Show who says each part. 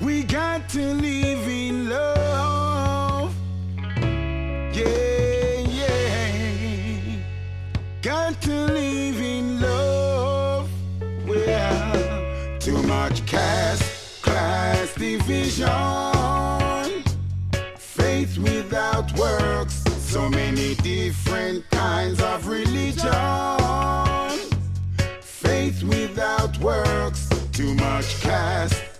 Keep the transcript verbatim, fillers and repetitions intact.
Speaker 1: We got to live in love. Yeah, yeah. Got to live in love. Well, too much caste, class division. Faith without works. So many different kinds of religion. Faith without works. Too much caste,